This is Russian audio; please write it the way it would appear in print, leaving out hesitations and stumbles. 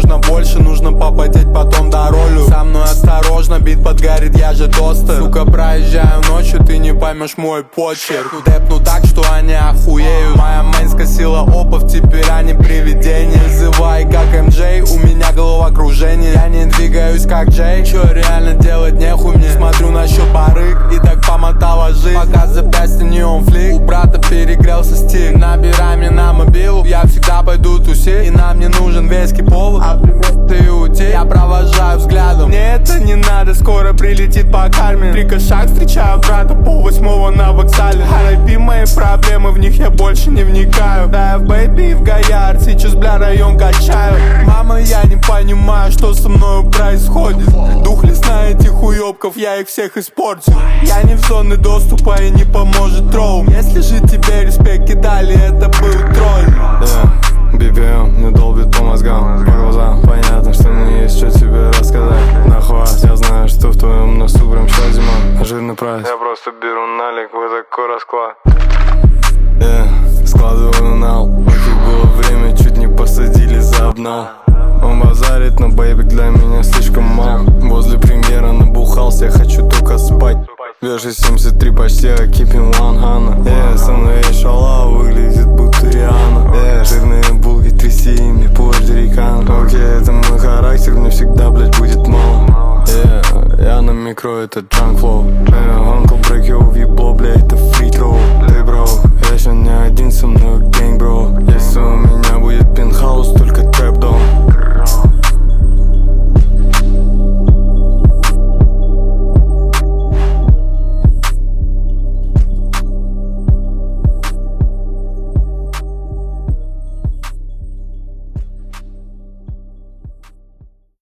нужно больше, нужно попотеть потом до ролю. Со мной осторожно, бит подгорит, я же тостер. Сука, проезжаю ночью, ты не поймешь мой почерк. Депну так, что они охуеют. Моя мейн скосила опов, теперь они привидения. Называй как МJ, у меня головокружение. Я не двигаюсь как Джей, чё реально делать нехуй мне. Смотрю на счет барыг и так помотала жизнь. Пока запястье не он флик, у брата перегрелся стик. Набирай мне на мобилу, я всегда пойду тусить. И нам не нужен веский повод, а привет ты уйти. Я провожаю взглядом, мне это не надо, скоро прилетит по карме. Три кошак встречаю брата по 8 на вокзале. R.I.P. мои проблемы, в них я больше не вникаю. Да я в Бэйби и в Гоярд, сейчас бля район качаю. Мама, я не понимаю, что со мною происходит. Дух лесна этих уёбков, я их всех испорчу. Я не в зоне доступа и не поможет троум. Если же тебе респект кидали, это был тролль. BPM не долбит по мозгам, по глазам. Понятно, что не есть что тебе рассказать. Нахват, я знаю, что в твоем носу прям сейчас зима. Жирный прайс, я просто беру налик, вот такой расклад. Складываю нал, пофиг было время, чуть не посадили за обнал. Он базарит, но бэйбик для меня слишком мал. Возле премьера набухался, я хочу только спать. Вешай 73 почти, а keeping 100. Со мной есть шала, выглядит будто Риана. Жирные булки, тряси ими, пуэрторикан. Окей, это мой характер, мне всегда, блять, будет мало. Я на микро, это junk flow. Uncle break your вибло, блять, это free throw. Ты бро, я еще не один, со мной гэнг, бро. Если у меня